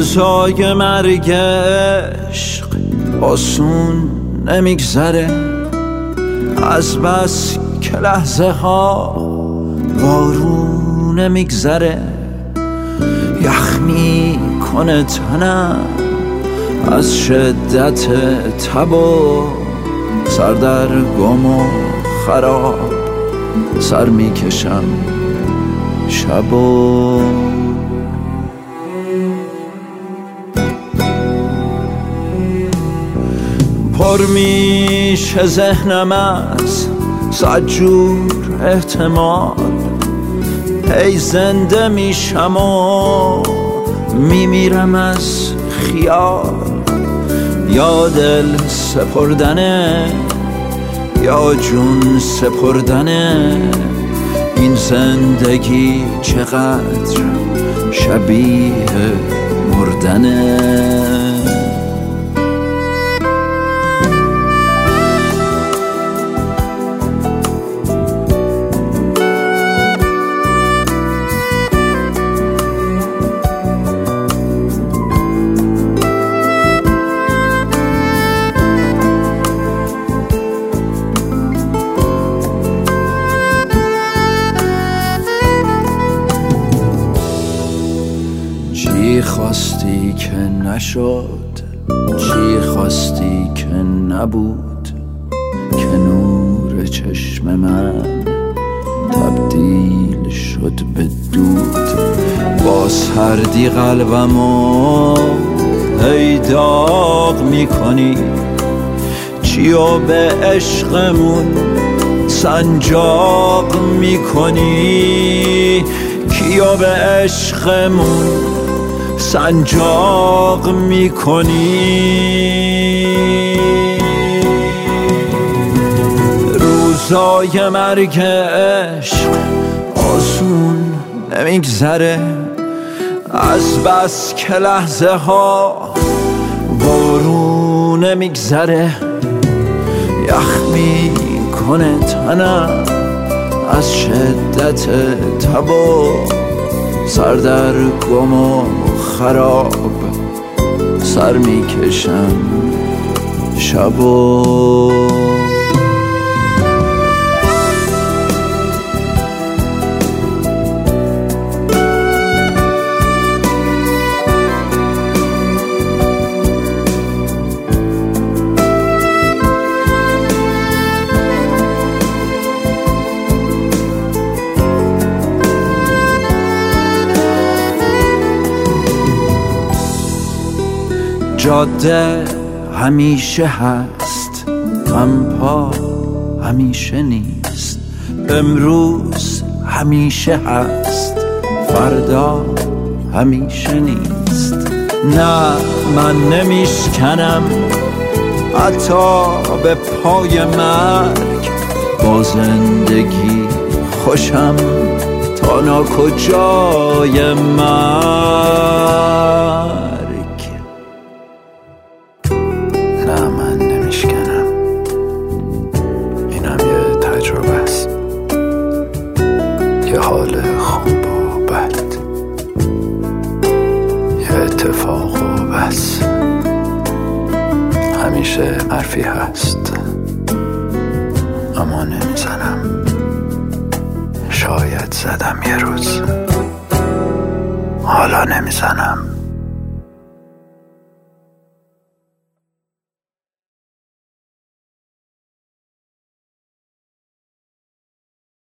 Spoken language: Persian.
روزای مرگ عشق آسون نمیگذره، از بس که لحظه ها بارون نمیگذره. یخ میکنه تنم از شدت تب و سردرگم و خراب، سر میکشم شب و پر میشه ذهنم از صد جور احتمال. ای زنده میشم و میمیرم از خیال، یا دل سپردنه یا جون سپردنه. این زندگی چقدر شبیه مردنه. چی خواستی که نشد، چی خواستی که نبود، که نور چشم من تبدیل شد به دود. با سردی قلبمو هی داغ میکنی، چیو به عشقمون سنجاق میکنی، کیو به عشقمون سنجاق میکنی. روزای مرگ عشق آسون نمیگذره، از بس که لحظه ها بارون نمیگذره. یخ میکنه تنم از شدت تب و سردرگم و خراب، سر میکشم شب و جاده همیشه هست، پا همیشه نیست. امروز همیشه هست، فردا همیشه نیست. نه من نمیشکنم حتی به پای مرگ، با زندگی خوشم تا ناکجای مرگ. نه من نمیشکنم، اینم یه تجربه است، یه حال خوب و بد، یه اتفاق و بس. همیشه حرفی هست اما نمیزنم، شاید زدم یه روز، حالا نمیزنم.